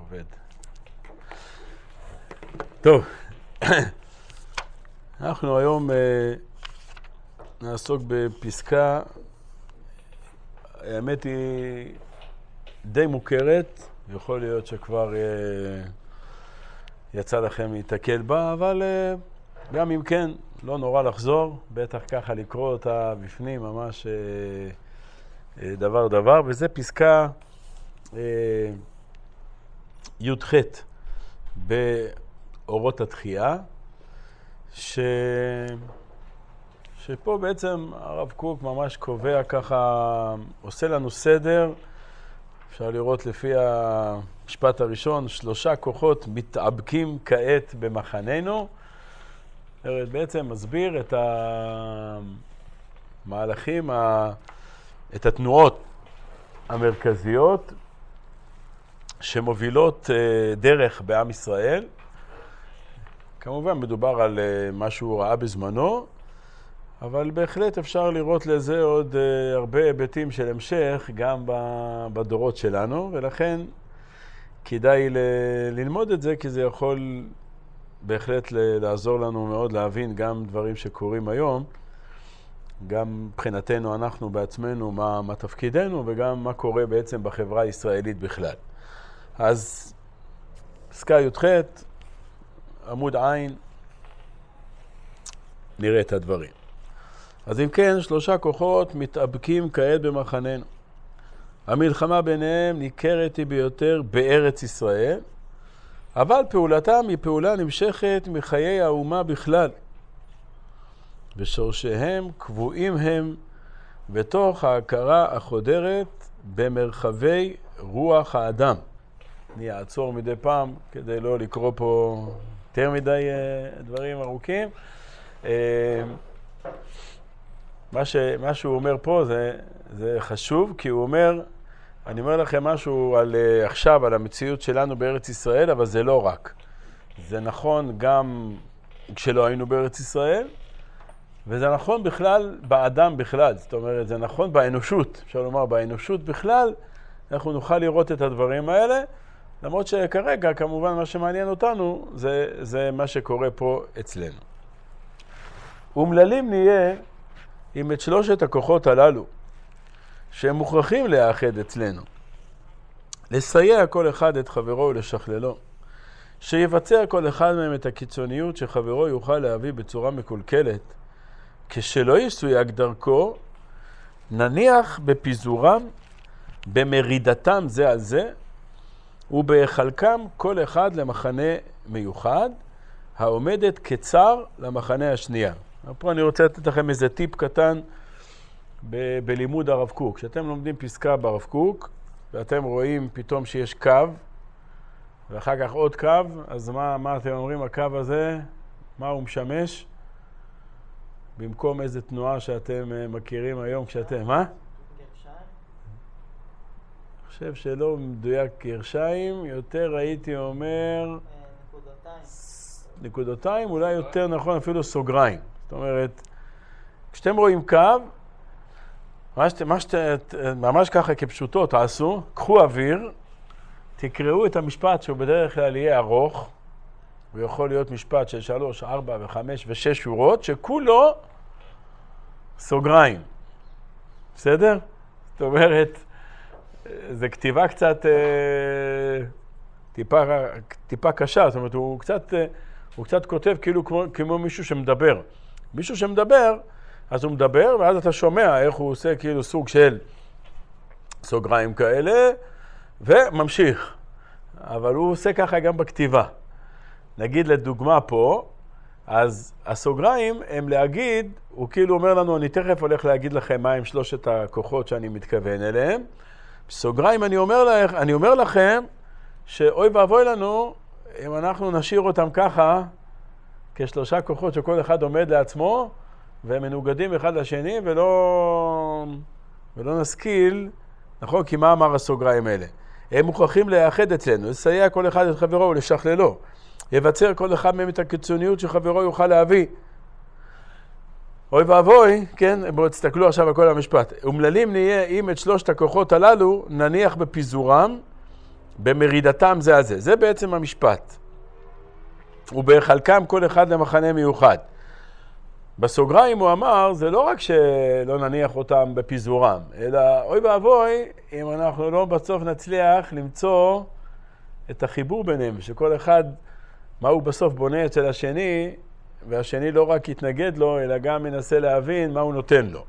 עובד. טוב, אנחנו היום נעסוק בפסקה, האמת היא די מוכרת, יכול להיות שכבר יצא לכם להתקל בה, אבל גם אם כן, לא נורא לחזור, בטח ככה לקרוא אותה בפנים, ממש דבר, וזה פסקה י"ח באורות התחייה, שפה בעצם הרב קוק ממש קובע ככה, עושה לנו סדר, אפשר לראות לפי המשפט הראשון, 3 כוחות מתאבקים כעת במחננו, בעצם מסביר את המהלכים, את התנועות המרכזיות שמובילות דרך בעם ישראל. כמובן מדובר על מה שהוא ראה בזמנו, אבל בהחלט אפשר לראות לזה עוד הרבה היבטים של המשך גם בדורות שלנו, ולכן כדאי ללמוד את זה, כי זה יכול בהחלט לעזור לנו מאוד להבין גם דברים שקורים היום, גם מבחינתנו אנחנו בעצמנו, מה תפקידנו, וגם מה קורה בעצם בחברה הישראלית בכלל. אז פסקה י"ח, עמוד עין, נראה את הדברים. אז אם כן, 3 כוחות מתאבקים כעת במחננו. המלחמה ביניהם ניכרת היא ביותר בארץ ישראל, אבל פעולתם היא פעולה נמשכת מחיי האומה בכלל. ושורשיהם קבועים הם בתוך ההכרה החודרת במרחבי רוח האדם. אני אעצור מדי פעם כדי לא לקרוא פה יותר מדי דברים ארוכים. מה שהוא אומר פה זה חשוב, כי הוא אומר, אני אומר לכם משהו עכשיו על המציאות שלנו בארץ ישראל, אבל זה לא רק. זה נכון גם כשלא היינו בארץ ישראל, וזה נכון בכלל באדם בכלל. זאת אומרת, זה נכון באנושות. אפשר לומר, באנושות בכלל, אנחנו נוכל לראות את הדברים האלה, למרות שכרגע, כמובן, מה שמעניין אותנו, זה מה שקורה פה אצלנו. אומללים נהיה עם את 3 הכוחות הללו, שהם מוכרחים לאחד אצלנו. לסייע כל אחד את חברו ולשכללו. שיבצע כל אחד מהם את הקיצוניות שחברו יוכל להביא בצורה מקולקלת. כשלא יסויג דרכו, נניח בפיזורם, במרידתם זה על זה, ובחלקם כל אחד למחנה מיוחד, העומדת כצר למחנה השנייה. פה אני רוצה לתת לכם איזה טיפ קטן בלימוד הרב קוק. כשאתם לומדים פסקה ברב קוק, ואתם רואים פתאום שיש קו, ואחר כך עוד קו, אז מה אתם אומרים, הקו הזה, מה הוא משמש? במקום איזה תנועה שאתם מכירים היום כשאתם, מה? אני חושב שלא מדויק גרשיים, יותר הייתי אומר נקודותיים, אולי יותר נכון אפילו סוגריים. זאת אומרת, כשאתם רואים קו, ממש ככה כפשוטו תעשו, קחו אוויר, תקראו את המשפט שהוא בדרך כלל יהיה ארוך, הוא יכול להיות משפט של 3, 4 ו5 ו6 שורות, שכולו סוגריים. בסדר? זאת אומרת, זה כתיבה קצת טיפה קשה, זאת אומרת, הוא קצת כותב כאילו כמו מישהו שמדבר. מישהו שמדבר, אז הוא מדבר, ואז אתה שומע איך הוא עושה כאילו סוג של סוגריים כאלה, וממשיך. אבל הוא עושה ככה גם בכתיבה. נגיד לדוגמה פה, אז הסוגריים הם להגיד, הוא כאילו אומר לנו, אני תכף הולך להגיד לכם מה הם 3 הכוחות שאני מתכוון אליהם. בסוגריים אני אומר לכם, שאוי ואבוי לנו, אם אנחנו נשאיר אותם ככה, כ3 כוחות שכל אחד עומד לעצמו, והם מנוגדים אחד לשני, ולא נשכיל, נכון? כי מה אמר הסוגריים האלה? הם מוכרחים לאחד אצלנו, לסייע כל אחד את חברו ולשכללו. יבצר כל אחד מהם את הקיצוניות שחברו יוכל להביא. אוי ואבוי, כן, בואו תסתכלו עכשיו על כל המשפט. אומללים נהיה אם את 3 הכוחות הללו נניח בפיזורם, במרידתם זה הזה. זה בעצם המשפט. ובחלקם כל אחד למחנה מיוחד. בסוגריים הוא אמר, זה לא רק שלא נניח אותם בפיזורם, אלא אוי ואבוי אם אנחנו לא בסוף נצליח למצוא את החיבור ביניהם, שכל אחד מה הוא בסוף בונה אצל השני, והשני לא רק יתנגד לו, אלא גם מנסה להבין מה הוא נותן לו.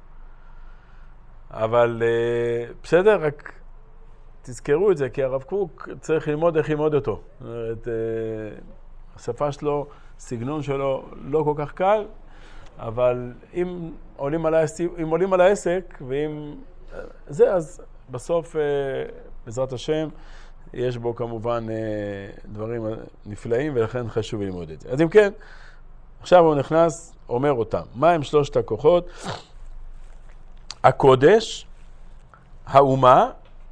אבל בסדר, רק תזכרו את זה, כי הרב קוק צריך ללמוד איך ללמוד אותו. זאת אומרת, השפה שלו, סגנון שלו לא כל כך קל, אבל אם עולים על העסק, ואם זה, אז בסוף, בעזרת השם, יש בו כמובן דברים נפלאים, ולכן חשוב ללמוד את זה. אז אם כן, עכשיו הוא נכנס, אומר אותם. מה הם שלושת הכוחות? הקודש, האומה,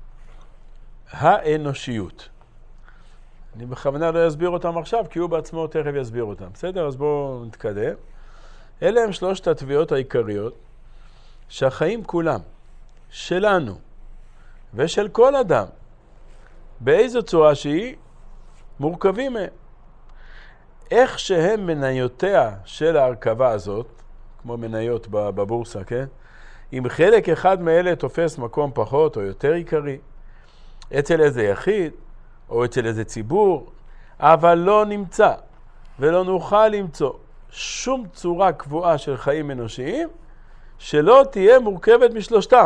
האנושיות. אני בכוונה לא אסביר אותם עכשיו, כי הוא בעצמו תכף יסביר אותם. בסדר? אז בואו נתקדם. אלה הם שלושת התביעות העיקריות, שהחיים כולם, שלנו ושל כל אדם, באיזו צורה שהיא, מורכבים מהם. איך שהם מניותיה של ההרכבה הזאת, כמו מניות בבורסה, כן? אם חלק אחד מאלה תופס מקום פחות או יותר עיקרי, אצל איזה יחיד או אצל איזה ציבור, אבל לא נמצא ולא נוכל למצוא שום צורה קבועה של חיים אנושיים שלא תהיה מורכבת משלושתם.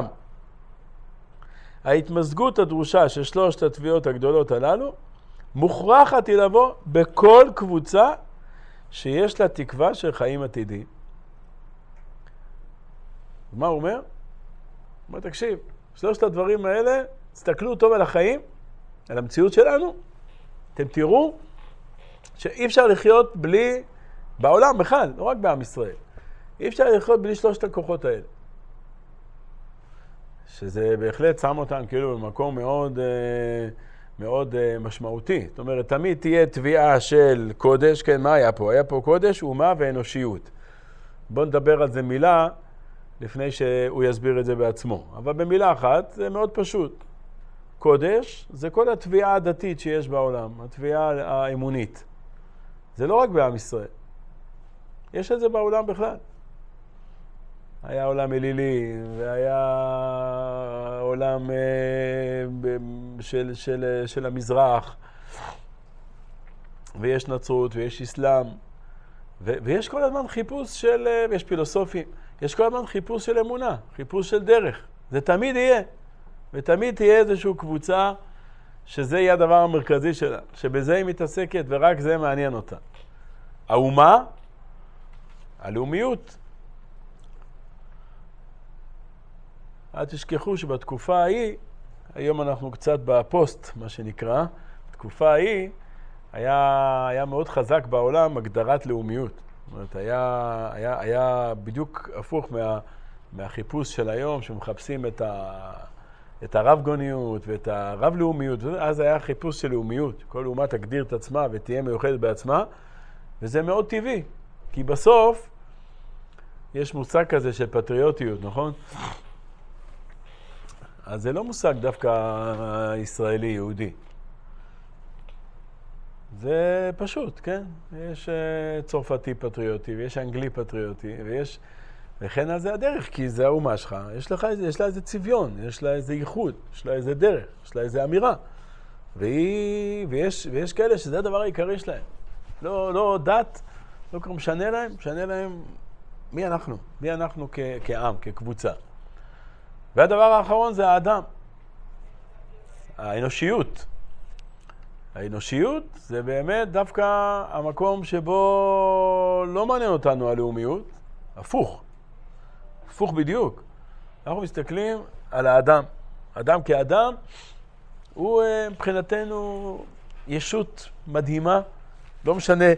ההתמזגות הדרושה של שלושת התביעות הגדולות הללו מוכרחת היא לבוא בכל קבוצה שיש לה תקווה של חיים עתידיים. מה הוא אומר? הוא אומר, תקשיב, שלושת הדברים האלה, תסתכלו טוב על החיים, על המציאות שלנו, אתם תראו שאי אפשר לחיות בלי, בעולם בכלל, לא רק בעם ישראל, אי אפשר לחיות בלי שלושת הכוחות האלה. שזה בהחלט שם אותם כאילו במקום מאוד, מאוד משמעותי. זאת אומרת, תמיד תהיה תביעה של קודש, כן, מה היה פה? היה פה קודש, אומה ואנושיות. בואו נדבר על זה מילה, לפני שהוא יסביר את זה בעצמו. אבל במילה אחת זה מאוד פשוט. קודש זה כל התביעה הדתית שיש בעולם, התביעה האמונית. זה לא רק בעם ישראל. יש את זה בעולם בכלל. היה עולם אלילי, והיה עולם של המזרח, ויש נצרות, ויש אסלאם, ויש כל הזמן חיפוש של, ויש פילוסופים, יש כל הזמן חיפוש של אמונה, חיפוש של דרך. זה תמיד יהיה, ותמיד תהיה איזושהי קבוצה שזה יהיה הדבר המרכזי שלה, שבזה היא מתעסקת ורק זה מעניין אותה. האומה, הלאומיות. אל תשכחו שבתקופה ההיא, היום אנחנו קצת בפוסט, מה שנקרא, בתקופה ההיא היה מאוד חזק בעולם הגדרת לאומיות. זאת אומרת, היה בדיוק הפוך מהחיפוש של היום, שמחפשים את הרב-גוניות ואת הרב-לאומיות, אז היה חיפוש של לאומיות. כל אומה תגדיר את עצמה ותהיה מיוחדת בעצמה, וזה מאוד טבעי, כי בסוף יש מושג כזה של פטריוטיות, נכון? אז זה לא מושג דווקא ישראלי, יהודי. זה פשוט, כן? יש צרפתי פטריוטי, ויש אנגלי פטריוטי, וכן על זה הדרך, כי זה האומה שלך. יש לה איזה צביון, יש לה איזה ייחוד, יש לה איזה דרך, יש לה איזה אמירה. ויש כאלה שזה הדבר העיקרי שלהם. לא דת, לא כבר משנה להם מי אנחנו כעם, כקבוצה. והדבר האחרון זה האדם, האנושיות. האנושיות זה באמת דווקא המקום שבו לא מעניין אותנו הלאומיות, הפוך בדיוק. אנחנו מסתכלים על האדם. אדם כאדם הוא מבחינתנו ישות מדהימה, לא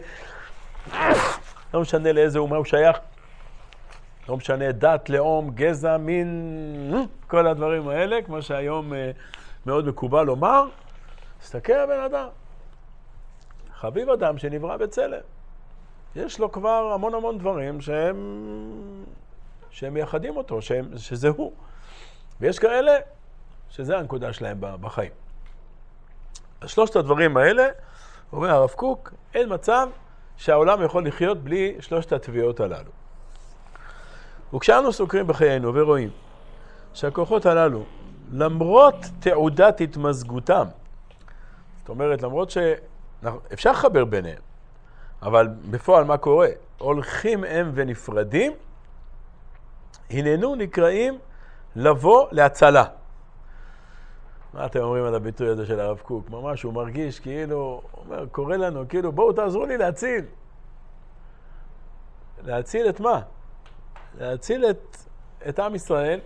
משנה לאיזה אומה הוא שייך, לא משנה דת, לאום, גזע, מין, כל הדברים האלה, כמו שהיום מאוד מקובל לומר. תסתכל על בן אדם. חביב אדם שנברא בצלם. יש לו כבר המון דברים שהם מייחדים אותו, שזה הוא. ויש כאלה שזה הנקודה שלהם בחיים. שלושת הדברים האלה, אומר הרב קוק, אין מצב שהעולם יכול לחיות בלי שלושת התביעות הללו. וכשאנו סוקרים בחיינו ורואים שהכוחות הללו, למרות תעודת התמזגותם, זאת אומרת, למרות שאפשר לחבר ביניהם, אבל בפועל מה קורה? הולכים הם ונפרדים, הננו נקראים לבוא להצלה. מה אתם אומרים על הביטוי הזה של הרב קוק? ממש הוא מרגיש כאילו, הוא אומר, קורא לנו, כאילו, בואו תעזרו לי להציל. להציל את מה? להציל את עם ישראל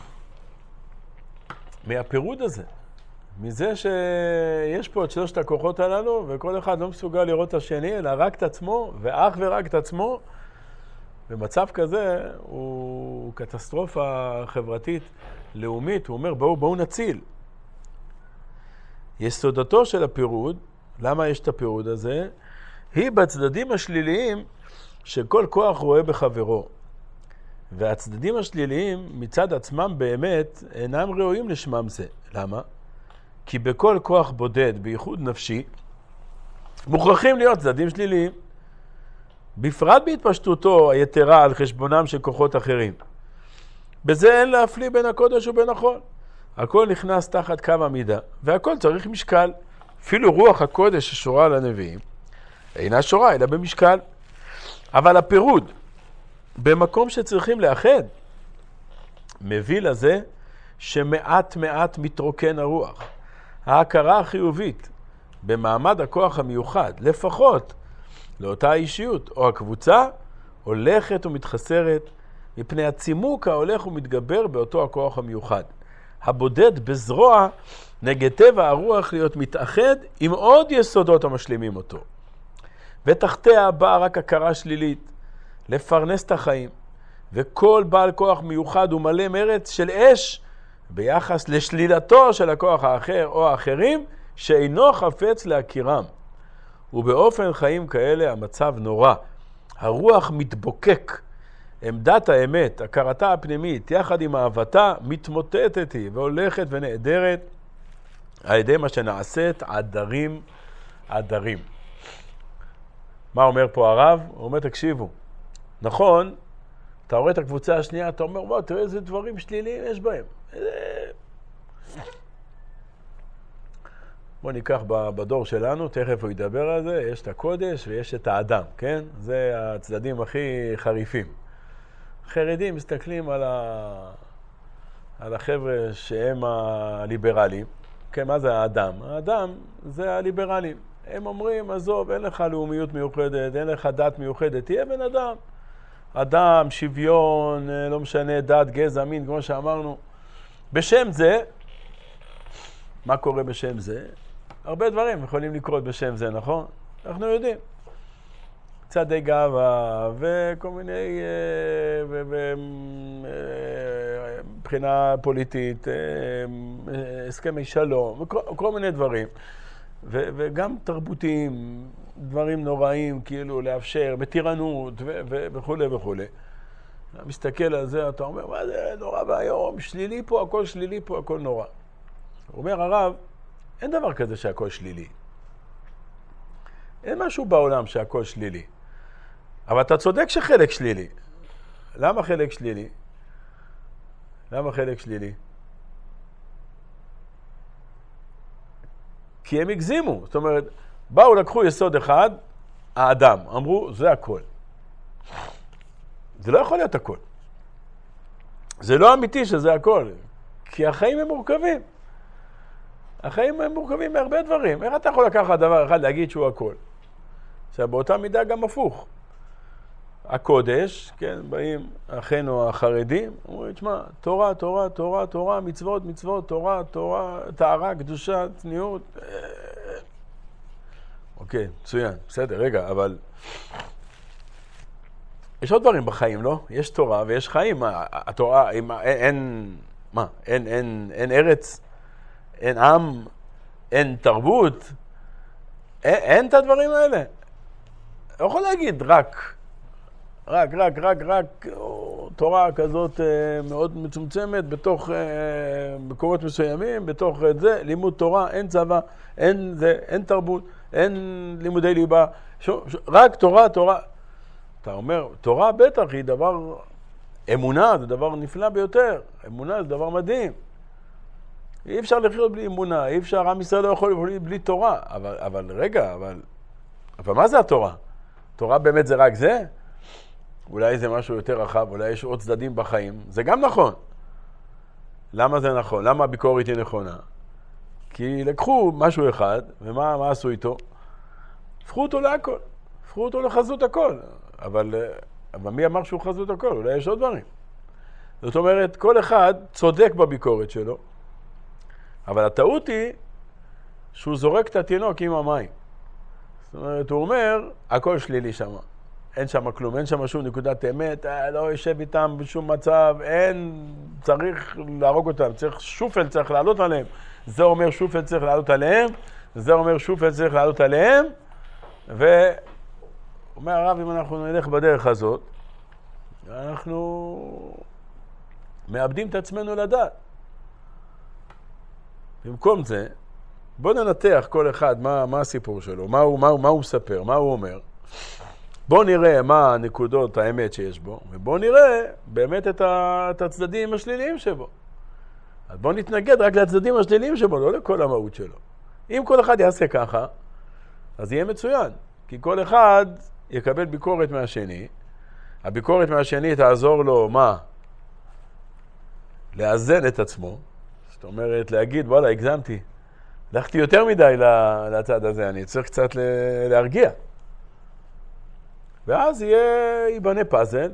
מהפירוד הזה. מזה שיש פה את שלושת הכוחות הללו, וכל אחד לא מסוגל לראות את השני, אלא רק את עצמו, ואך ורק את עצמו. במצב כזה הוא קטסטרופה חברתית, לאומית. הוא אומר, בואו נציל. יסודתו של הפירוד, למה יש את הפירוד הזה? היא בצדדים השליליים שכל כוח רואה בחברו. והצדדים השליליים מצד עצמם באמת אינם ראויים לשמם זה. למה? כי בכל כוח בודד, בייחוד נפשי, מוכרחים להיות צדדים שליליים. בפרט בהתפשטותו היתרה על חשבונם של כוחות אחרים. בזה אין להפליא בין הקודש ובין החול. הכל נכנס תחת קו המידה, והכל צריך משקל. אפילו רוח הקודש ששורה על הנביאים, אינה שורה אלא במשקל. אבל הפירוד, במקום שצריכים לאחד, מביא לזה שמעט מעט מתרוקן הרוח. ההכרה החיובית במעמד הכוח המיוחד, לפחות לאותה האישיות או הקבוצה, הולכת ומתחסרת מפני הצימוק ההולך ומתגבר באותו הכוח המיוחד. הבודד בזרוע נגד טבע הרוח להיות מתאחד עם עוד יסודות המשלימים אותו. ותחתיה באה רק הכרה שלילית, לפרנס את החיים. וכל בעל כוח מיוחד הוא מלא מרץ של אש ביחס לשלילתו של הכוח האחר או האחרים שאינו חפץ להכירם. ובאופן חיים כאלה המצב נורא. הרוח מתבוקק. עמדת האמת, הכרתה הפנימית, יחד עם אהבתה, מתמוטטת היא והולכת ונעדרת על ידי מה שנעשית עדרים. מה אומר פה הרב? הוא אומר, תקשיבו. נכון, אתה רואה את הקבוצה השנייה, אתה אומר, בוא, תראה איזה דברים שליליים יש בהם. בוא ניקח בדור שלנו, תכף הוא ידבר על זה, יש את הקודש ויש את האדם, כן? זה הצדדים הכי חריפים. חרדים מסתכלים על החבר'ה שהם הליברלים. כן, מה זה האדם? האדם זה הליברלים. הם אומרים, עזוב, אין לך לאומיות מיוחדת, אין לך דת מיוחדת, תהיה בן אדם. אדם, שוויון, לא משנה, דת, גזע, מין, כמו שאמרנו. בשם זה, מה קורה בשם זה? הרבה דברים יכולים לקרות בשם זה, נכון? אנחנו יודעים. צעדי גאווה וכל מיני, מבחינה פוליטית, הסכמי שלום, וכל מיני דברים. וגם תרבותיים, דברים נוראים, כאילו לאפשר, בטירנות וכו' וכו'. אתה מסתכל על זה, אתה אומר, מה זה נורא והיום, שלילי פה, הכל שלילי פה, הכל נורא. הוא אומר, הרב, אין דבר כזה שהכל שלילי. אין משהו בעולם שהכל שלילי. אבל אתה צודק שחלק שלילי. למה חלק שלילי? למה חלק שלילי? כי הם הגזימו. זאת אומרת, באו לקחו יסוד אחד, האדם. אמרו, זה הכל. זה לא יכול להיות הכל. זה לא אמיתי שזה הכל. כי החיים הם מורכבים. החיים הם מורכבים מהרבה דברים. איך אתה יכול לקחת דבר אחד להגיד שהוא הכל? עכשיו, באותה מידה גם הפוך. הקודש, כן, באים אחינו החרדים, אומרים, תשמע, תורה, תורה, תורה, תורה, מצוות, מצוות, תורה, תורה, טהרה, קדושה, צניעות. אוקיי, מצוין, בסדר, רגע, אבל יש עוד דברים בחיים, לא? יש תורה ויש חיים. התורה, אין ארץ, אין עם, אין תרבות, אין את הדברים האלה. לא יכול להגיד רק רק תורה כזאת מאוד מצומצמת, בתוך מקומות מסוימים, בתוך זה, לימוד תורה, אין צבא, אין תרבות, אין לימודי ליבה, רק תורה. אתה אומר, תורה בטח היא דבר, אמונה זה דבר נפלא ביותר, אמונה זה דבר מדהים. אי אפשר לחיות בלי אמונה, אי אפשר, עם ישראל לא יכול לחיות בלי תורה, אבל מה זה התורה? תורה באמת זה רק זה? אולי זה משהו יותר רחב, אולי יש עוד צדדים בחיים, זה גם נכון. למה זה נכון? למה הביקורת היא נכונה? כי לקחו משהו אחד, ומה עשו איתו? הפכו אותו להכל, הפכו אותו לחזות הכל. אבל מי אמר שהוא חזות הכל? אולי יש עוד דברים. זאת אומרת, כל אחד צודק בביקורת שלו, אבל הטעות היא שהוא זורק את התינוק עם המים. זאת אומרת, הוא אומר, הכל שלילי שם. אין שם כלום, אין שם שום נקודת אמת, לא יושב איתם בשום מצב, צריך להרוג אותם, שופל צריך לעלות עליהם. זה אומר שופל צריך לעלות עליהם, זה אומר שופל צריך לעלות עליהם, ואומר הרב, אם אנחנו נלך בדרך הזאת, אנחנו מאבדים את עצמנו לדעת. במקום זה, בוא ננתח כל אחד מה הסיפור שלו, מה הוא מספר, מה הוא אומר. בוא נראה מה הנקודות האמת שיש בו, ובוא נראה באמת את הצדדים השליליים שבו. אז בוא נתנגד רק לצדדים השליליים שבו, לא לכל המהות שלו. אם כל אחד יעשה ככה, אז יהיה מצוין. כי כל אחד יקבל ביקורת מהשני. הביקורת מהשני תעזור לו מה? לאזן את עצמו. זאת אומרת, להגיד, וואלה, הגזמתי. הלכתי יותר מדי לצד הזה, אני צריך קצת להרגיע. ואז ייבנה פאזל.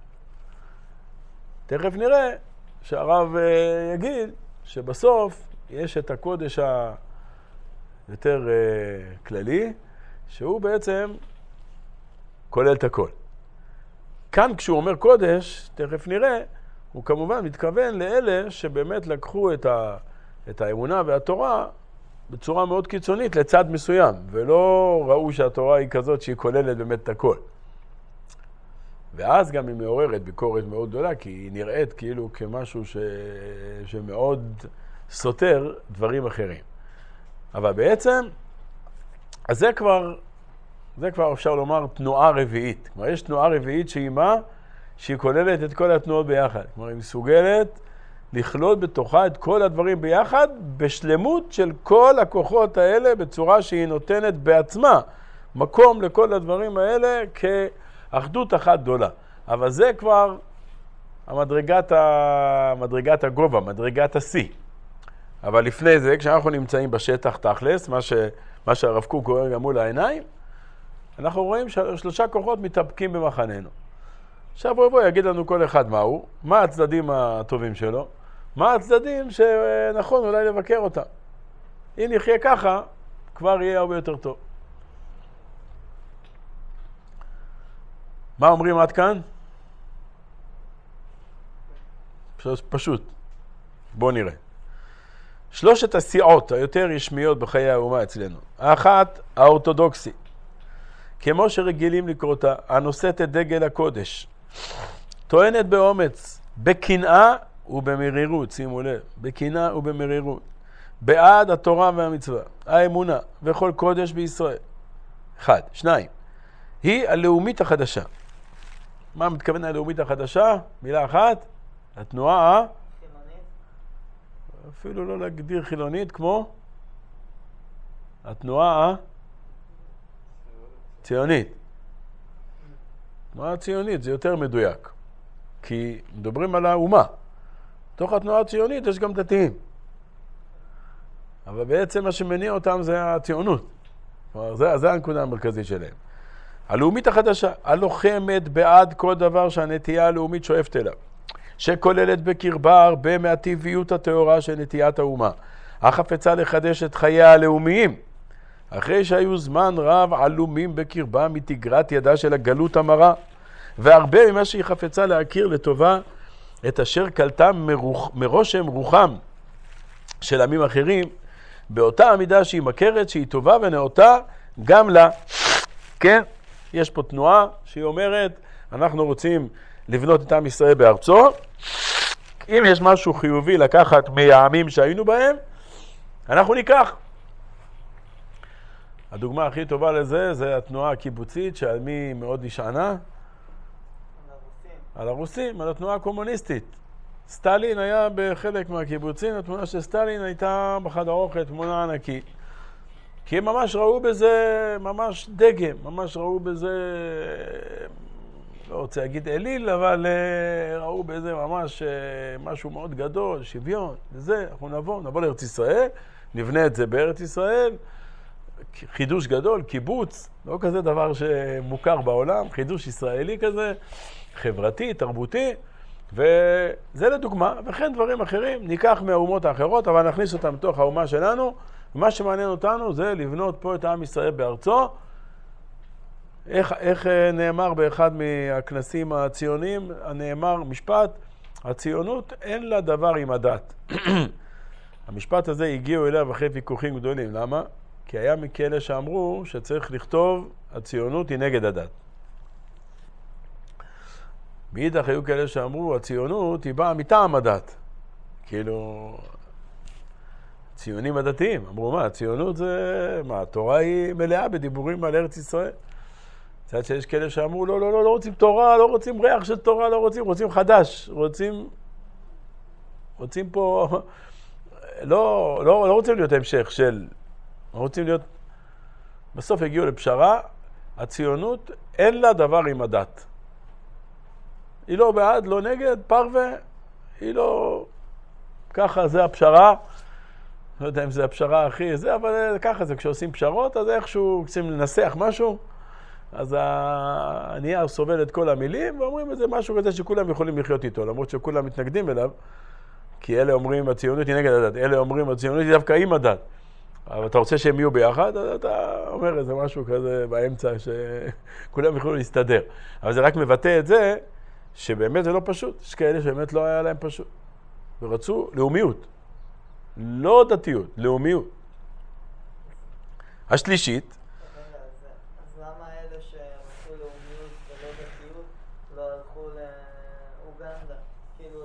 תכף נראה שהרב יגיד שבסוף יש את הקודש היותר כללי, שהוא בעצם כולל את הכל. כאן כשהוא אומר קודש, תכף נראה, הוא כמובן מתכוון לאלה שבאמת לקחו את האמונה והתורה בצורה מאוד קיצונית לצד מסוים, ולא ראו שהתורה היא כזאת שהיא כוללת באמת את הכל. ואז גם היא מעוררת ביקורת מאוד גדולה, כי היא נראית כאילו כמשהו שמאוד סותר דברים אחרים. אבל בעצם, אז זה כבר אפשר לומר תנועה רביעית. כלומר, יש תנועה רביעית שהיא מה? שהיא כוללת את כל התנועות ביחד. כלומר, היא מסוגלת לכלול בתוכה את כל הדברים ביחד, בשלמות של כל הכוחות האלה, בצורה שהיא נותנת בעצמה מקום לכל הדברים האלה כאחדות אחת גדולה. אבל זה כבר מדרגת הגובה, מדרגת השיא. אבל לפני זה, כשאנחנו נמצאים בשטח תכלס, מה שהרב קוק קורא גם מול העיניים, אנחנו רואים שלושה כוחות מתאפקים במחננו. עכשיו בוא יגיד לנו כל אחד מהו, מה הצדדים הטובים שלו, מה הצדדים שנכון אולי לבקר אותם. אם נחיה ככה, כבר יהיה הרבה יותר טוב. מה אומרים עד כאן? פשוט. בואו נראה. שלושת הסיעות היותר רשמיות בחיי האומה אצלנו. האחת, האורתודוקסי. כמו שרגילים לקרותה, הנושאת את דגל הקודש. טוענת באומץ, בקנאה ובמרירות, שימו לב, בקנאה ובמרירות. בעד התורה והמצווה, האמונה וכל קודש בישראל. 1. 2. היא הלאומית החדשה. מה מתכוון הלאומית החדשה? מילה אחת. התנועה חילונית. אפילו לא להגדיר חילונית כמו התנועה ציונית. התנועה הציונית זה יותר מדויק. כי מדברים על האומה. תוך התנועה הציונית יש גם דתיים. אבל בעצם מה שמניע אותם זה הציונות. זה הנקודה המרכזית שלהם. הלאומית החדשה, הלוחמת בעד כל דבר שהנטייה הלאומית שואפת אליו, שכוללת בקרבה הרבה מהטבעיות התאורה של נטיית האומה, החפצה לחדש את חייה הלאומיים, אחרי שהיו זמן רב עלומים בקרבה מתגרת ידה של הגלות המרה, והרבה ממה שהיא חפצה להכיר לטובה את אשר קלטה מרושם רוחם של עמים אחרים, באותה המידה שהיא מכרת, שהיא טובה ונאותה גם לה. כן? יש פה תנועה שהיא אומרת, אנחנו רוצים לבנות את עם ישראל בארצו. אם יש משהו חיובי לקחת מהעמים שהיינו בהם, אנחנו ניקח. הדוגמה הכי טובה לזה זה התנועה הקיבוצית, שעל מי מאוד נשענה? על הרוסים, על התנועה הקומוניסטית. סטלין היה בחלק מהקיבוצים, התמונה של סטלין הייתה בחדר האוכל, תמונה ענקית. כי הם ממש ראו בזה, ממש דגם, ממש ראו בזה, לא רוצה להגיד אליל, אבל ראו בזה ממש משהו מאוד גדול, שוויון, וזה, אנחנו נבוא לארץ ישראל, נבנה את זה בארץ ישראל, חידוש גדול, קיבוץ, לא כזה דבר שמוכר בעולם, חידוש ישראלי כזה, חברתי, תרבותי, וזה לדוגמה, וכן דברים אחרים, ניקח מהאומות האחרות, אבל נכניס אותם בתוך האומה שלנו, ומה שמעניין אותנו זה לבנות פה את עם ישראל בארצו. איך נאמר באחד מהכנסים הציוניים, נאמר משפט, הציונות אין לה דבר עם הדת. המשפט הזה הגיעו אליו אחרי ויכוחים גדולים, למה? כי היה מכאלה שאמרו שצריך לכתוב, הציונות היא נגד הדת. מאידך היו כאלה שאמרו, הציונות היא באה מטעם הדת. כאילו, ציונים הדתיים. אמרו, מה, הציונות זה, מה, התורה היא מלאה בדיבורים על ארץ ישראל. צד שיש כאלה שאמרו, לא רוצים תורה, לא רוצים ריח של תורה, רוצים חדש, רוצים פה, לא רוצים להיות המשך של, רוצים להיות, בסוף הגיעו לפשרה, הציונות אין לה דבר עם הדת. היא לא בעד, לא נגד, פרווה, היא לא, ככה זה הפשרה, לא יודע אם זה הפשרה הכי, זה, אבל ככה זה, כשעושים פשרות, אז איכשהו, כשצריכים לנסח משהו, אז הנייר סובל את כל המילים, ואומרים את זה משהו כזה שכולם יכולים לחיות איתו, למרות שכולם מתנגדים אליו, כי אלה אומרים הציונות היא נגד הדת, אלה אומרים הציונות היא דווקא עם הדת. אבל אתה רוצה שהם יהיו ביחד, אז אתה אומר איזה משהו כזה באמצע, שכולם יכולו להסתדר. אבל זה רק מבטא את זה, שבאמת זה לא פשוט. יש כאלה שבאמת לא היה להם פשוט. ורצו לאומיות. לא דתיות, לאומיות. השלישית, אז למה אלה שרצו לאומיות ולא דתיות לא הלכו לאוגנדה, כאילו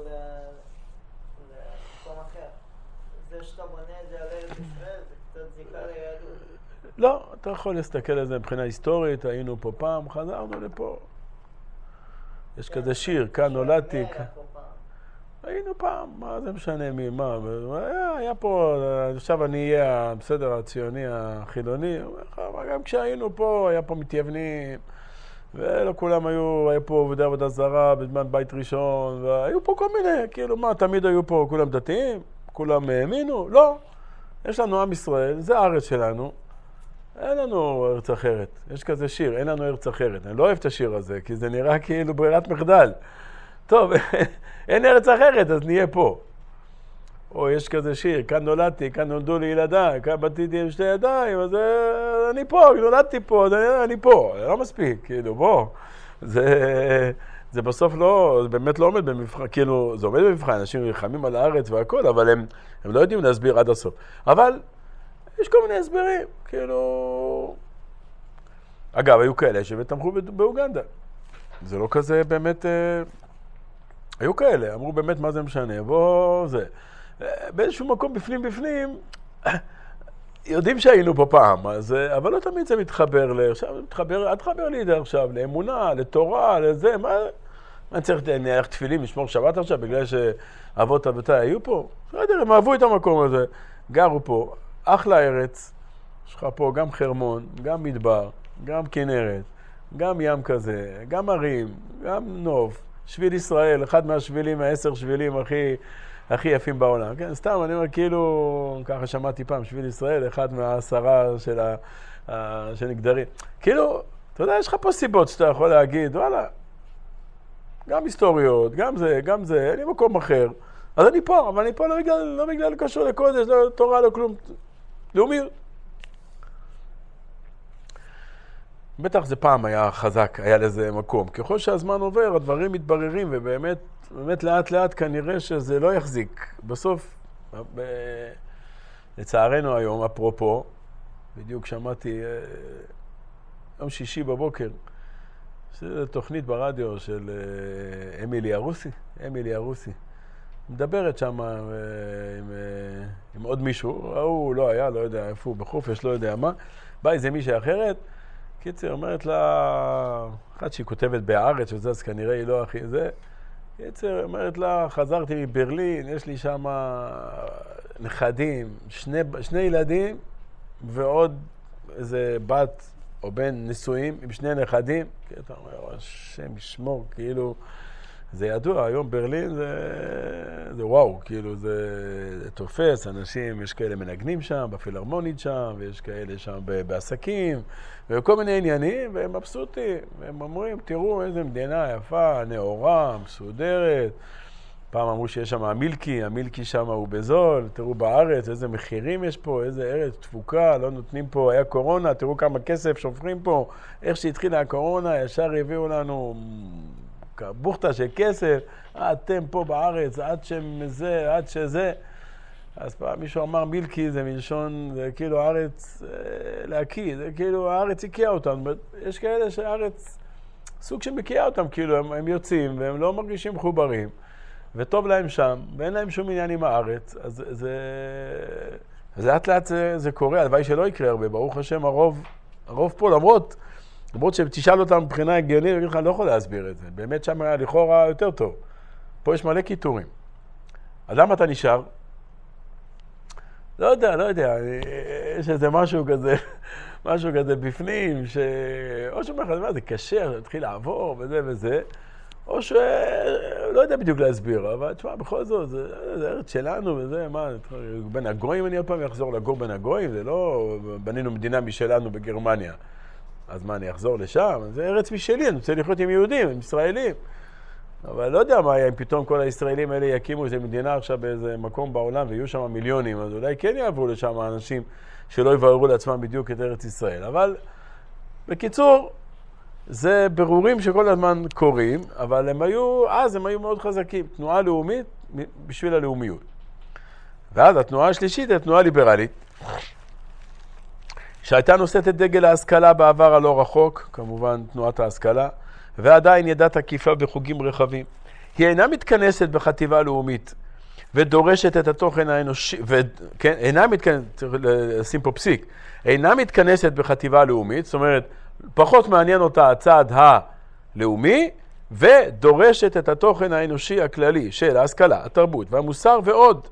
למקום אחר? זה שאתה בונה את זה על ארץ ישראל, זה קצת זיקה ליהדות. לא, אתה יכול להסתכל על זה מבחינה היסטורית, היינו פה פעם, חזרנו לפה. יש כזה שיר, כאן נולדתי. היינו פעם, מה זה משנה מי, מה, היה פה, עכשיו אני אהיה בסדר הציוני החילוני, גם כשהיינו פה, היה פה מתייוונים, ולא כולם היה פה עבודה זרה בזמן בית ראשון, והיו פה כל מיני, כאילו מה, תמיד היו פה כולם דתיים, כולם האמינו, לא, יש לנו עם ישראל, זה הארץ שלנו, אין לנו ארץ אחרת, יש כזה שיר, אין לנו ארץ אחרת, אני לא אוהב את השיר הזה, כי זה נראה כאילו ברירת מחדל. טוב, אין ארץ אחרת, אז נהיה פה. או יש כזה שיר, כאן נולדתי, כאן נולדו לי ילדיי, כאן בתיתי עם שתי ידיים, אז אני פה, נולדתי פה, אז אני פה. זה לא מספיק, כאילו, בוא. זה בסוף לא, זה באמת לא עומד במבחן, כאילו, זה עומד במבחן, אנשים נלחמים על הארץ והכל, אבל הם לא יודעים להסביר עד הסוף. אבל יש כל מיני הסברים, כאילו... אגב, היו כאלה שתמכו באוגנדה. זה לא כזה באמת... היו כאלה, אמרו באמת מה זה משנה, בוא זה. באיזשהו מקום בפנים, יודעים שהיינו פה פעם, אז, אבל לא תמיד זה מתחבר, עכשיו אל תחבר לי את זה עכשיו, לאמונה, לתורה, לזה, מה אני צריך להניח תפילים, לשמור שבת עכשיו, בגלל שאבות אבותיי היו פה? לא יודע, הם אהבו את המקום הזה, גרו פה, אחלה ארץ, יש לך פה גם חרמון, גם מדבר, גם כנרת, גם ים כזה, גם ערים, גם נוף, שביל ישראל, אחד מהשבילים, 10 שבילים הכי יפים בעולם. כן, סתם, אני אומר, כאילו, ככה שמעתי פעם, שביל ישראל, אחד מה10 שנגדרים. כאילו, אתה יודע, יש לך פה סיבות שאתה יכול להגיד, וואלה, גם היסטוריות, גם זה, אין לי מקום אחר. אז אני פה, אבל אני פה לא בגלל קשור לקודש, לא תורה, לא כלום, לאומיות. בטח זה פעם היה חזק, היה לזה מקום. ככל שהזמן עובר, הדברים מתבררים, ובאמת לאט כנראה שזה לא יחזיק. בסוף, לצערנו היום, אפרופו, בדיוק שמעתי יום שישי בבוקר, זו תוכנית ברדיו של אמילי ארוסי. מדברת שם עם עוד מישהו, הוא לא היה, לא יודע איפה הוא בחופש, לא יודע מה. בא איזה מישהי אחרת, קיצר, אומרת לה, אחת שהיא כותבת בהארץ, וזה אז כנראה היא לא הכי זה, קיצר, אומרת לה, חזרתי מברלין, יש לי שם נכדים, שני ילדים, ועוד איזה בת או בן נישואים עם שני נכדים. כי אתה אומר, השם ישמור, כאילו, זה ידוע, היום ברלין זה וואו, כאילו זה תופס, אנשים, יש כאלה מנגנים שם, בפילהרמונית שם, ויש כאלה שם בעסקים, וכל מיני עניינים, והם מבסוטים, והם אומרים, תראו איזה מדינה יפה, נאורה, מסודרת. פעם אמרו שיש שם המילקי שם הוא בזול, תראו בארץ, איזה מחירים יש פה, איזה ארץ תפוקה, לא נותנים פה, היה קורונה, תראו כמה כסף שופכים פה, איך שהתחילה הקורונה, ישר הביאו לנו בוכתה של כסף, אתם פה בארץ, עד שזה. אז פעם מישהו אמר מילקי זה מלשון, זה כאילו הארץ להקיא, זה כאילו הארץ הקיעה אותם. יש כאלה שהארץ סוג שמקיעה אותם, כאילו הם יוצאים והם לא מרגישים מחוברים, וטוב להם שם, ואין להם שום עניין עם הארץ, אז זה לאט לאט זה קורה, הלוואי שלא יקרה הרבה, ברוך השם הרוב פה, למרות שתשאל אותם מבחינה הגיונית, אני לא יכול להסביר את זה. באמת שם היה לכאורה יותר טוב. פה יש מלא קיטורים. אז למה אתה נשאר? לא יודע. יש איזה משהו כזה בפנים, או שאומר לך, מה, זה קשה, תתחיל לעבור וזה, או שלא יודע בדיוק להסביר, אבל תשמע, בכל זאת, זה ארץ שלנו וזה, מה, בין הגויים אני עוד פעם אחזור לגור בין הגויים, זה לא בנינו מדינה משלנו בגרמניה. אז מה, אני אחזור לשם? זה ארץ משלי, אני רוצה לחיות עם יהודים, עם ישראלים. אבל לא יודע מה היה, אם פתאום כל הישראלים האלה יקימו איזו מדינה עכשיו באיזה מקום בעולם, ויהיו שם מיליונים, אז אולי כן יעברו לשם אנשים שלא יבהרו לעצמם בדיוק את ארץ ישראל. אבל בקיצור, זה ברורים שכל הזמן קורים, אבל הם היו מאוד חזקים. תנועה לאומית בשביל הלאומיות. ואז התנועה השלישית היא תנועה ליברלית, שהייתה נושאת את דגל ההשכלה בעבר הלא רחוק, כמובן תנועת ההשכלה, ועדיין ידעה תקיפה בחוגים רחבים. היא אינה מתכנסת בחטיבה לאומית, ודורשת את התוכן האנושי, כן, אינה מתכנסת, צריך לשים פה פסיק, אינה מתכנסת בחטיבה לאומית, זאת אומרת, פחות מעניין אותה הצעד הלאומי, ודורשת את התוכן האנושי הכללי של ההשכלה, התרבות והמוסר ועוד.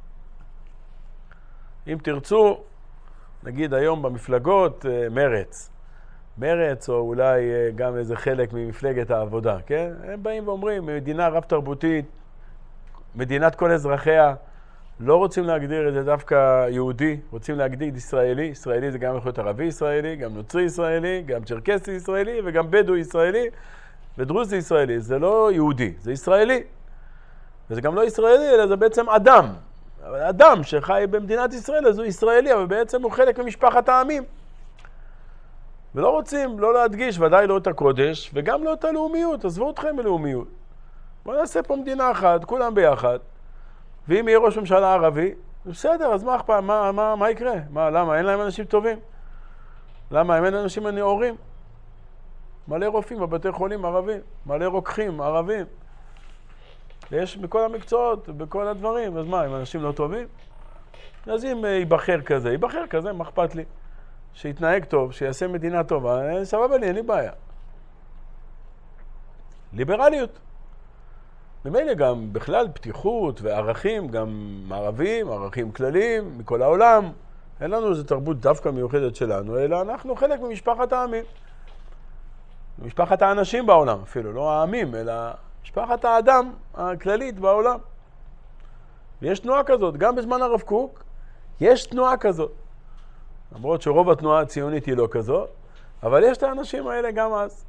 אם תרצו, נגיד היום במפלגות מרץ, או אולי גם איזה חלק ממפלגת העבודה, כן? הם באים ואומרים, מדינה רב תרבותית, מדינת כל אזרחיה, לא רוצים להגדיר את זה דווקא יהודי, רוצים להגדיר ישראלי. ישראלי זה גם יכול להיות ערבי ישראלי, גם נוצרי ישראלי, גם צ'רקסי ישראלי, וגם בדואי ישראלי, ודרוזי ישראלי. זה לא יהודי, זה ישראלי. וזה גם לא ישראלי, אלא זה בעצם אדם. אבל אדם שחי במדינת ישראל, אז הוא ישראלי, אבל בעצם הוא חלק ממשפחת העמים. ולא רוצים לא להדגיש, ודאי לא את הקודש, וגם לא את הלאומיות. עזבו אתכם בלאומיות. בואו נעשה פה מדינה אחת, כולם ביחד. ואם יהיה ראש ממשלה ערבי, בסדר, אז מה יקרה? למה? אין להם אנשים טובים? למה? אין אנשים נאורים? מלא רופאים בבתי חולים ערבים, מלא רוקחים ערבים. יש בכל המקצועות, בכל הדברים. אז מה, אם אנשים לא טובים? אז אם ייבחר כזה, מה אכפת לי? שיתנהג טוב, שיעשה מדינה טובה, סבבה לי, אין לי בעיה. ליברליות. ממילא גם בכלל פתיחות וערכים, גם ערבים, ערכים כלליים, מכל העולם. אין לנו איזו תרבות דווקא מיוחדת שלנו, אלא אנחנו חלק ממשפחת העמים. משפחת האנשים בעולם אפילו, לא העמים, אלא משפחת האדם הכללית בעולם. ויש תנועה כזאת, גם בזמן הרב קוק, יש תנועה כזאת. למרות שרוב התנועה הציונית היא לא כזאת, אבל יש את האנשים האלה גם אז.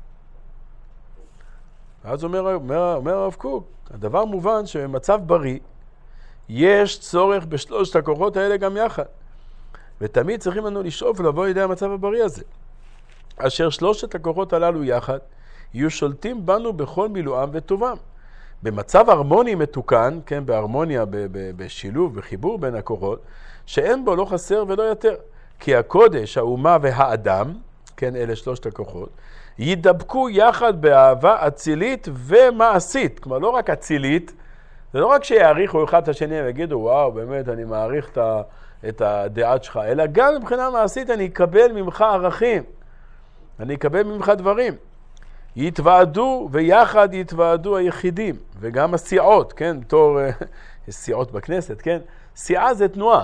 ואז אומר הרב קוק, הדבר מובן שבמצב בריא, יש צורך בשלושת הכוחות האלה גם יחד. ותמיד צריכים לנו לשאוף לבוא לידי המצב הבריא הזה. אשר שלושת הכוחות הללו יחד, יהיו שולטים בנו בכל מילואם וטובם. במצב הרמוני מתוקן, כן, בהרמוניה, בשילוב, בחיבור בין הכוחות, שאין בו לא חסר ולא יותר. כי הקודש, האומה והאדם, כן, אלה שלושת הכוחות, ידבקו יחד באהבה אצילית ומעשית. כלומר, לא רק אצילית, זה לא רק שיעריכו אחד את השני ויגידו, וואו, באמת, אני מעריך את הדעת שלך, אלא גם מבחינה מעשית אני אקבל ממך ערכים, אני אקבל ממך דברים. יתוועדו ויחד יתוועדו היחידים, וגם הסיעות, כן, בתור, יש סיעות בכנסת, כן? סיעה זה תנועה,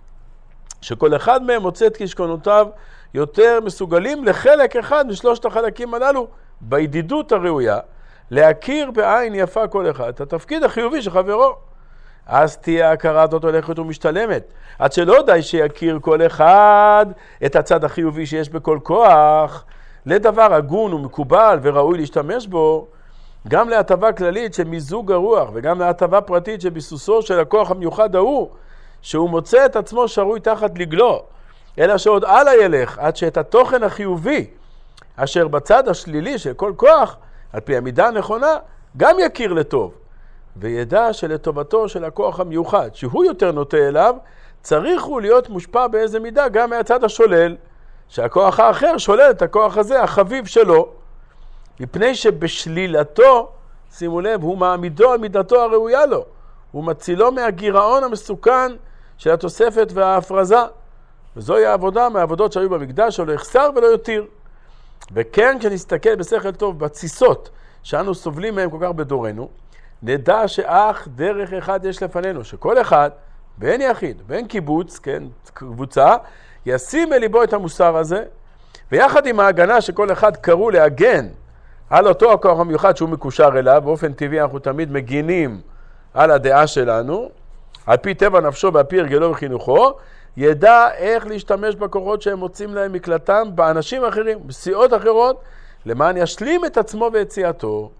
שכל אחד מהם מוצא את כשכונותיו יותר מסוגלים לחלק אחד משלושת החלקים הללו, בידידות הראויה, להכיר בעין יפה כל אחד את התפקיד החיובי של חברו. אז תהיה ההכרה הזאת הולכת ומשתלמת, עד שלא די שיכיר כל אחד את הצד החיובי שיש בכל כוח, לדבר הגון ומקובל וראוי להשתמש בו, גם להטבה כללית של מיזוג הרוח, וגם להטבה פרטית של ביסוסו של הכוח המיוחד ההוא, שהוא מוצא את עצמו שרוי תחת לגלו, אלא שעוד הלאה ילך, עד שאת התוכן החיובי, אשר בצד השלילי של כל כוח, על פי המידה הנכונה, גם יכיר לטוב, וידע שלטובתו של הכוח המיוחד, שהוא יותר נוטה אליו, צריך הוא להיות מושפע באיזה מידה גם מהצד השולל, שהכוח האחר שולל את הכוח הזה, החביב שלו, מפני שבשלילתו, שימו לב, הוא מעמידו על מידתו הראויה לו, הוא מצילו מהגירעון המסוכן של התוספת וההפרזה, וזוהי העבודה מהעבודות שהיו במקדש, שלא יחסר ולא יותיר. וכן, כשנסתכל בשכל טוב בתסיסות שאנו סובלים מהם כל כך בדורנו, נדע שאך דרך אחד יש לפנינו, שכל אחד, בין יחיד, בין קיבוץ, כן, קבוצה, ישים אל ליבו את המוסר הזה, ויחד עם ההגנה שכל אחד קראו להגן על אותו הכוח המיוחד שהוא מקושר אליו, באופן טבעי אנחנו תמיד מגינים על הדעה שלנו, על פי טבע נפשו ועל פי הרגלו וחינוכו, ידע איך להשתמש בכוחות שהם מוצאים להם מקלטם באנשים אחרים, בסיעות אחרות, למען ישלים את עצמו ויציאתו.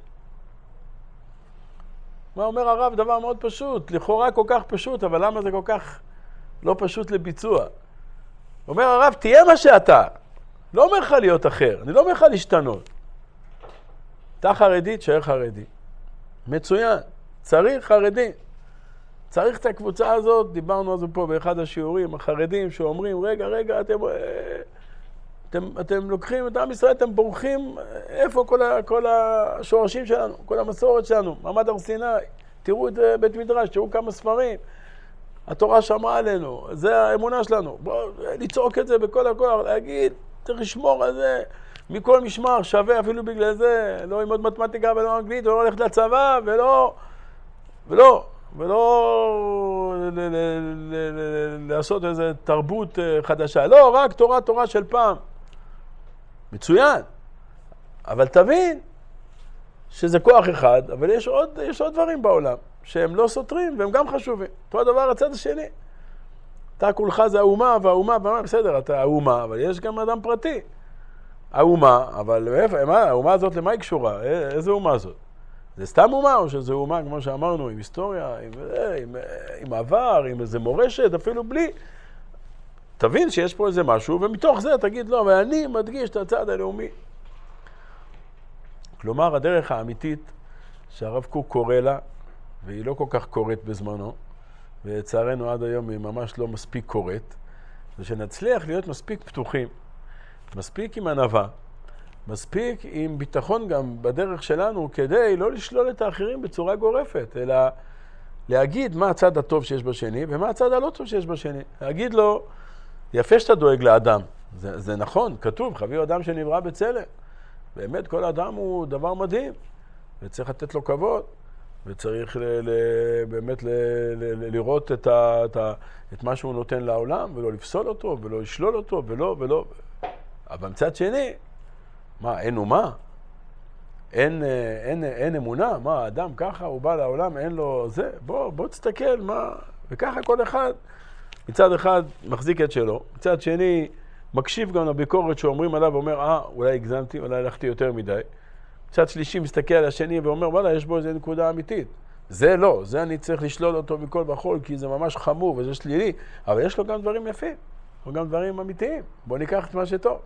מה אומר הרב? דבר מאוד פשוט, לכאורה כל כך פשוט, אבל למה זה כל כך לא פשוט לביצוע? אומר הרב, תהיה מה שאתה. לא אומר לך להיות אחר, אני לא אומר לך להשתנות. אתה חרדי, תשאר חרדי. מצוין, צריך חרדי. צריך את הקבוצה הזאת, דיברנו על זה פה באחד השיעורים, החרדים שאומרים, רגע, אתם לוקחים את עם ישראל, אתם בורחים, איפה כל השורשים שלנו, כל המסורת שלנו, מעמד הר סיני, תראו את בית מדרש, תראו כמה ספרים, התורה שמרה עלינו, זה האמונה שלנו, בואו לצעוק את זה בכל הכוח, להגיד, צריך לשמור על זה, מכל משמר, שווה אפילו בגלל זה, לא ללמוד מתמטיקה ולא אנגלית, ולא ללכת לצבא, ולא לעשות איזו תרבות חדשה. לא, רק תורה של פעם. מצוין. אבל תבין שזה כוח אחד, אבל יש עוד דברים בעולם שהם לא סותרים והם גם חשובים. אותו הדבר הצד השני. אתה כולך זה האומה והאומה, בסדר, אתה האומה, אבל יש גם אדם פרטי. האומה, אבל האומה הזאת למה היא קשורה? איזה אומה זאת? זה סתם אומה או שזה אומה, כמו שאמרנו, עם היסטוריה, עם עבר, עם איזה מורשת, אפילו בלי. תבין שיש פה איזה משהו, ומתוך זה תגיד לא, אבל אני מדגיש את הצד הלאומי. כלומר, הדרך האמיתית שהרב קוק קורא לה, והיא לא כל כך קוראת בזמנו, ולצערנו עד היום היא ממש לא מספיק קוראת, זה שנצליח להיות מספיק פתוחים, מספיק עם ענווה, מספיק עם ביטחון גם בדרך שלנו, כדי לא לשלול את האחרים בצורה גורפת, אלא להגיד מה הצד הטוב שיש בשני, ומה הצד הלא טוב שיש בשני. להגיד לו, יפה שאתה דואג לאדם. זה נכון, כתוב, חביב אדם שנברא בצלם. באמת כל אדם הוא דבר מדהים, וצריך לתת לו כבוד, וצריך באמת לראות את מה שהוא נותן לעולם, ולא לפסול אותו, ולא לשלול אותו, ולא. אבל מצד שני, מה, אין אומה? אין אמונה? מה, האדם ככה, הוא בא לעולם, אין לו זה? בוא תסתכל, מה? וככה כל אחד, מצד אחד מחזיק את שלו, מצד שני מקשיב גם לביקורת שאומרים עליו, ואומר, אולי הגזמתי, אולי הלכתי יותר מדי. מצד שלישי מסתכל על השני ואומר, וואלה, יש בו איזו נקודה אמיתית. זה לא, זה אני צריך לשלול אותו מכל בחול, כי זה ממש חמור וזה שלילי, אבל יש לו גם דברים יפים, או גם דברים אמיתיים. בוא ניקח את מה שטוב.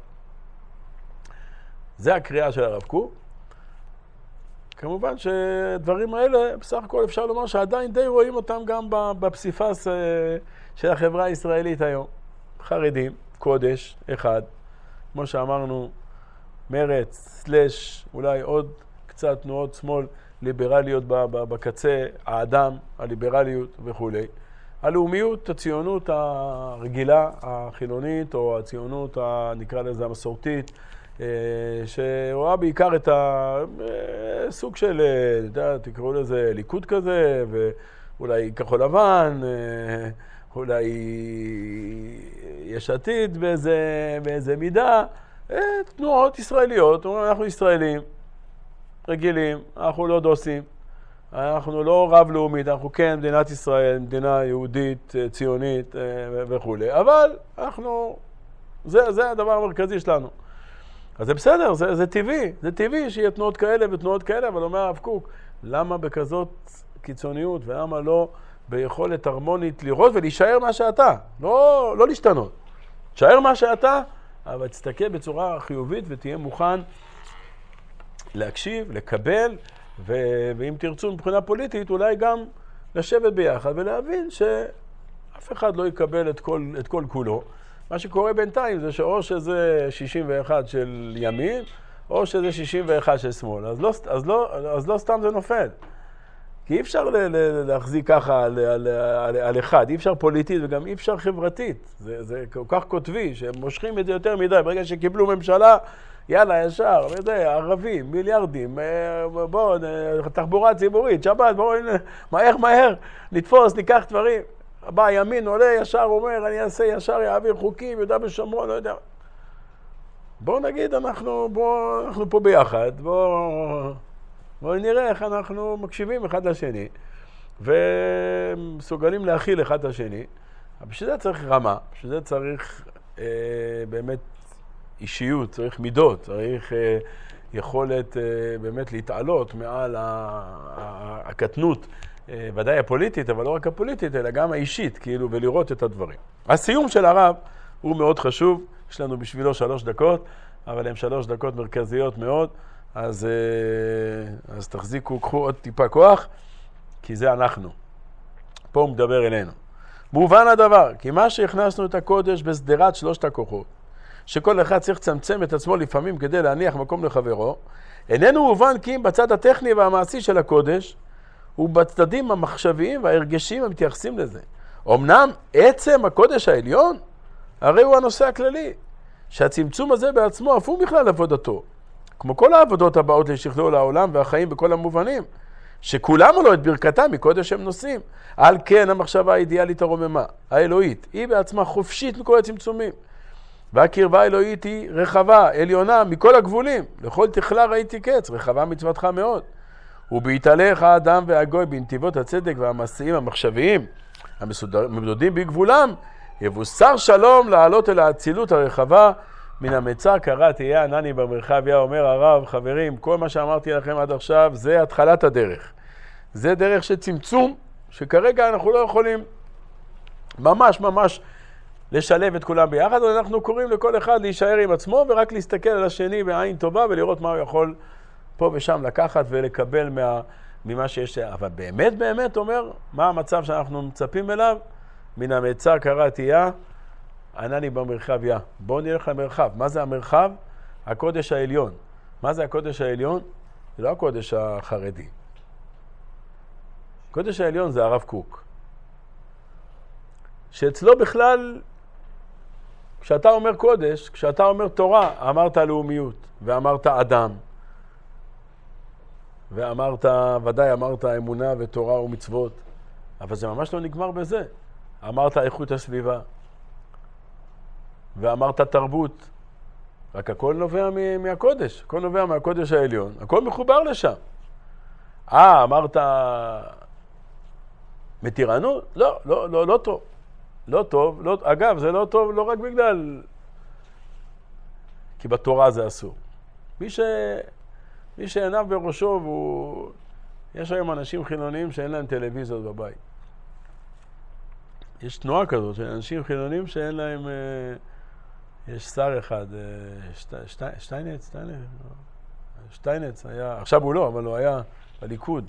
זה הקריאה של הרב קוק. כמובן שדברים האלה, בסך הכל אפשר לומר שעדיין די רואים אותם גם בפסיפס של החברה הישראלית היום. חרדים, קודש, אחד, כמו שאמרנו, מרץ, סלש, אולי עוד קצת תנועות שמאל ליברליות בקצה, האדם, הליברליות וכו'. הלאומיות, הציונות הרגילה, החילונית, או הציונות, נקרא לזה המסורתית, שרואה בעיקר את הסוג של, תקראו לזה ליכוד כזה, ואולי כחול לבן, אולי יש עתיד באיזה מידה, תנועות ישראליות, אנחנו ישראלים, רגילים, אנחנו לא דוסים, אנחנו לא רב-לאומית, אנחנו כן מדינת ישראל, מדינה יהודית, ציונית וכו'. אבל אנחנו, זה הדבר המרכזי שלנו. אז זה בסדר, זה טבעי, זה טבעי שיהיה תנועות כאלה ותנועות כאלה, אבל אומר הרב קוק, למה בכזאת קיצוניות ולמה לא ביכולת הרמונית לראות ולהישאר מה שאתה, לא להשתנות. תשאר מה שאתה, אבל תסתכל בצורה חיובית ותהיה מוכן להקשיב, לקבל, ואם תרצו מבחינה פוליטית, אולי גם לשבת ביחד ולהבין שאף אחד לא יקבל את כל כולו. מה שקורה בינתיים זה שאו שזה 61 של ימין, או שזה 61 של שמאל. אז לא סתם זה נופל. כי אי אפשר להחזיק ככה על אחד. אי אפשר פוליטית וגם אי אפשר חברתית. זה כל כך כותבי, שהם מושכים את זה יותר מדי. ברגע שקיבלו ממשלה, יאללה, ישר, ערבים, מיליארדים, בואו, תחבורה ציבורית, שבת, בואו, מהר, נתפוס, ניקח דברים. בא ימין, עולה, ישר אומר, אני אעשה ישר, יעביר חוקים, יהודה ושומרון, לא יודע. בואו נגיד, אנחנו פה ביחד, בואו נראה איך אנחנו מקשיבים אחד לשני, ומסוגלים להכיל אחד לשני. בשביל זה צריך רמה, בשביל זה צריך באמת אישיות, צריך מידות, צריך יכולת באמת להתעלות מעל הקטנות, ודאי הפוליטית, אבל לא רק הפוליטית, אלא גם האישית, כאילו, ולראות את הדברים. הסיום של הרב הוא מאוד חשוב, יש לנו בשבילו 3 דקות, אבל הן 3 דקות מרכזיות מאוד, אז תחזיקו, קחו עוד טיפה כוח, כי זה אנחנו. פה הוא מדבר אלינו. מובן הדבר, כי מה שהכנסנו את הקודש בסדרת 3 הכוחות, שכל אחד צריך לצמצם את עצמו לפעמים כדי להניח מקום לחברו, איננו מובן כי אם בצד הטכני והמעשי של הקודש, ובצדדים המחשביים וההרגשיים המתייחסים לזה. אמנם עצם הקודש העליון, הרי הוא הנושא הכללי, שהצמצום הזה בעצמו אף הוא בכלל עבודתו, כמו כל העבודות הבאות לשכלול העולם והחיים בכל המובנים, שכולם עלו את ברכתם מקודש הם נושאים. על כן המחשבה האידיאלית הרוממה, האלוהית, היא בעצמה חופשית מכל הצמצומים. והקרבה האלוהית היא רחבה, עליונה, מכל הגבולים. לכל תכלה ראיתי קץ, רחבה מצוותך מאוד. ובהתהלך האדם והגוי בנתיבות הצדק והמעשיים המחשביים, הממדודים בגבולם, יבוסר שלום לעלות אל האצילות הרחבה, מן המצר קרא תהיה ענני במרחביה. אומר הרב, חברים, כל מה שאמרתי לכם עד עכשיו, זה התחלת הדרך. זה דרך של צמצום, שכרגע אנחנו לא יכולים ממש לשלב את כולם ביחד, אבל אנחנו קוראים לכל אחד להישאר עם עצמו, ורק להסתכל על השני בעין טובה, ולראות מה הוא יכול פה ושם לקחת ולקבל ממה שיש. אבל באמת אומר, מה המצב שאנחנו מצפים אליו? מן המצר קרא תהיה ענני במרחביה. בואו נלך למרחב. מה זה המרחב? הקודש העליון. מה זה הקודש העליון? זה לא הקודש החרדי. הקודש העליון זה הרב קוק. שאצלו בכלל, כשאתה אומר קודש, כשאתה אומר תורה, אמרת לאומיות, ואמרת אדם, ואמרת, ודאי אמרת אמונה ותורה ומצוות, אבל זה ממש לא נגמר בזה. אמרת איכות הסביבה, ואמרת תרבות, רק הכל נובע מהקודש, הכל נובע מהקודש העליון, הכל מחובר לשם. אמרת מתירנות? לא טוב. לא טוב, אגב, זה לא טוב לא רק בגלל, כי בתורה זה אסור. מי שעיניו בראשו, יש היום אנשים חילוניים שאין להם טלוויזיות בבית. יש תנועה כזאת של אנשים חילונים שאין להם, יש שר אחד, שטיינץ היה, עכשיו הוא לא, אבל הוא היה בליכוד.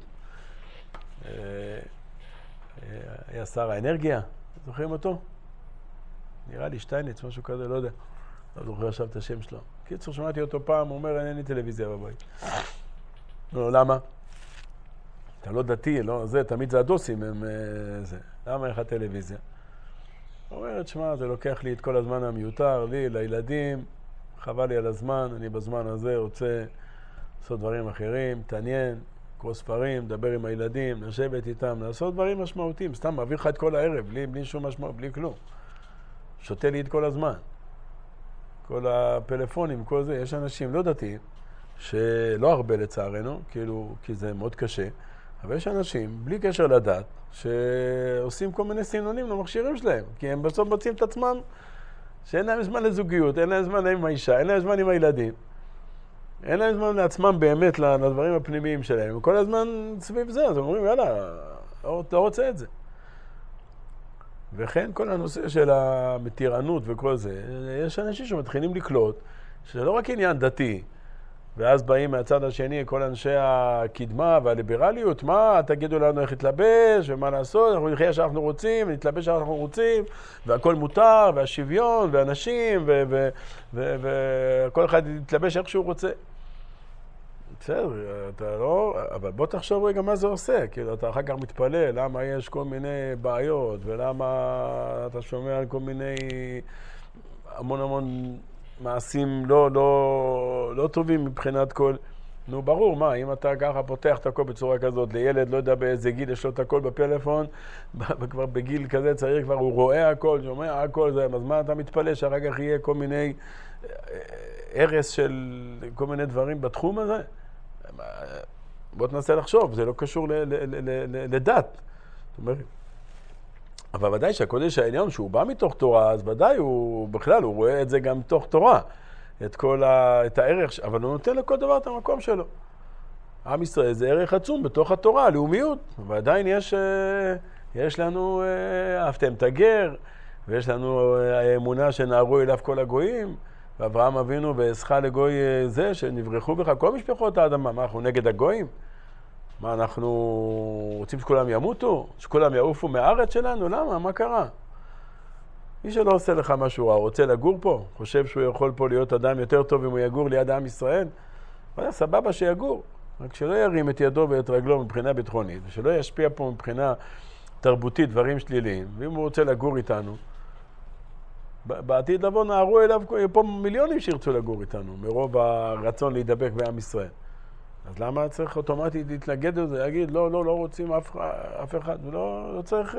היה שר האנרגיה, זוכרים אותו? נראה לי שטיינץ, משהו כזה, לא יודע. לא זוכר עכשיו את השם שלו. קיצור, שמעתי אותו פעם, הוא אומר, אין לי טלוויזיה בבית. לא, למה? אתה לא דתי, לא, זה, תמיד זה הדוסים, הם זה. למה אין לך טלוויזיה? הוא אומר, תשמע, זה לוקח לי את כל הזמן המיותר, לי, לילדים, חבל לי על הזמן, אני בזמן הזה רוצה לעשות דברים אחרים, תעניין, לקרוא ספרים, לדבר עם הילדים, לשבת איתם, לעשות דברים משמעותיים, סתם מעביר לך את כל הערב, בלי שום משמעות, בלי כלום. שותה לי את כל הזמן. כל הפלאפונים, כל זה, יש אנשים לא דתיים, שלא הרבה לצערנו, כאילו, כי זה מאוד קשה, אבל יש אנשים, בלי קשר לדת, שעושים כל מיני סינונים למכשירים שלהם, כי הם בסוף מוצאים את עצמם שאין להם זמן לזוגיות, אין להם זמן עם האישה, אין להם זמן עם הילדים, אין להם זמן לעצמם באמת לדברים הפנימיים שלהם, וכל הזמן סביב זה, אז אומרים, יאללה, לא רוצה את זה. וכן, כל הנושא של המתירנות וכל זה, יש אנשים שמתחילים לקלוט, שזה לא רק עניין דתי, ואז באים מהצד השני כל אנשי הקדמה והליברליות, מה, תגידו לנו איך להתלבש ומה לעשות, אנחנו נחיה שאנחנו רוצים, נתלבש שאנחנו רוצים, והכל מותר, והשוויון, ואנשים, וכל אחד יתלבש איך שהוא רוצה. בסדר, אתה לא, אבל בוא תחשוב רגע מה זה עושה, כאילו אתה אחר כך מתפלא למה יש כל מיני בעיות, ולמה אתה שומע על כל מיני המון מעשים לא טובים מבחינת כל... נו, ברור, מה, אם אתה ככה פותח את הכל בצורה כזאת, לילד לא יודע באיזה גיל יש לו את הכל בפלאפון, וכבר בגיל כזה צעיר כבר הוא רואה הכל, שומע הכל, זה, אז מה אתה מתפלא שאחר כך יהיה כל מיני הרס של כל מיני דברים בתחום הזה? בוא תנסה לחשוב, זה לא קשור לדת. זאת אומרת, אבל ודאי שהקודש העליון, שהוא בא מתוך תורה, אז ודאי הוא בכלל, הוא רואה את זה גם מתוך תורה, את הערך, אבל הוא נותן לכל דבר את המקום שלו. עם ישראל זה ערך עצום בתוך התורה, לאומיות, ועדיין יש לנו אהבתם את הגר, ויש לנו האמונה שנערו אליו כל הגויים, ואברהם אבינו ועשכה לגוי זה, שנברחו בך כל משפחות האדמה. מה, אנחנו נגד הגויים? מה, אנחנו רוצים שכולם ימותו? שכולם יעופו מהארץ שלנו? למה? מה קרה? מי שלא עושה לך משהו רע, רוצה לגור פה? חושב שהוא יכול פה להיות אדם יותר טוב אם הוא יגור ליד עם ישראל? אבל סבבה שיגור. רק שלא ירים את ידו ואת רגלו מבחינה ביטחונית, ושלא ישפיע פה מבחינה תרבותית דברים שליליים. ואם הוא רוצה לגור איתנו, בעתיד לבוא נערו אליו פה מיליונים שירצו לגור איתנו, מרוב הרצון להידבק בעם ישראל. אז למה צריך אוטומטית להתנגד לזה, להגיד, לא רוצים אף אחד, לא צריך,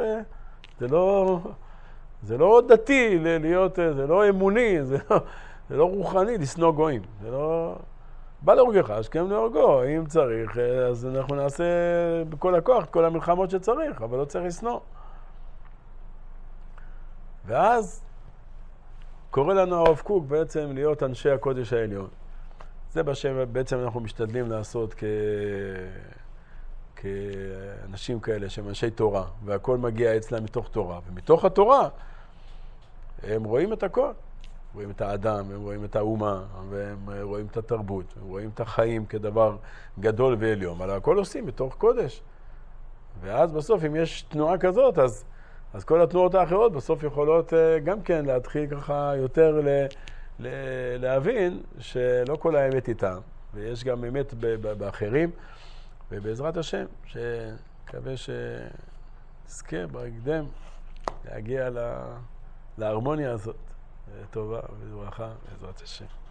זה לא דתי להיות, זה לא אמוני, זה לא רוחני לשנוא גויים, זה לא... בא להורגך, השכם להורגו, אם צריך, אז אנחנו נעשה בכל הכוח את כל המלחמות שצריך, אבל לא צריך לשנוא. ואז קורא לנו הרב קוק בעצם להיות אנשי הקודש העליון. זה בעצם אנחנו משתדלים לעשות כאנשים כאלה שהם אנשי תורה, והכל מגיע אצלם מתוך תורה. ומתוך התורה הם רואים את הכל. רואים את האדם, הם רואים את האומה, והם רואים את התרבות, הם רואים את החיים כדבר גדול ועליון. אבל הכל עושים בתוך קודש. ואז בסוף אם יש תנועה כזאת, אז כל התנועות האחרות בסוף יכולות גם כן להתחיל ככה יותר להבין שלא כל האמת איתם, ויש גם אמת באחרים, ובעזרת השם, שקווה שנזכה בהקדם להגיע להרמוניה הזאת, טובה וברכה בעזרת השם.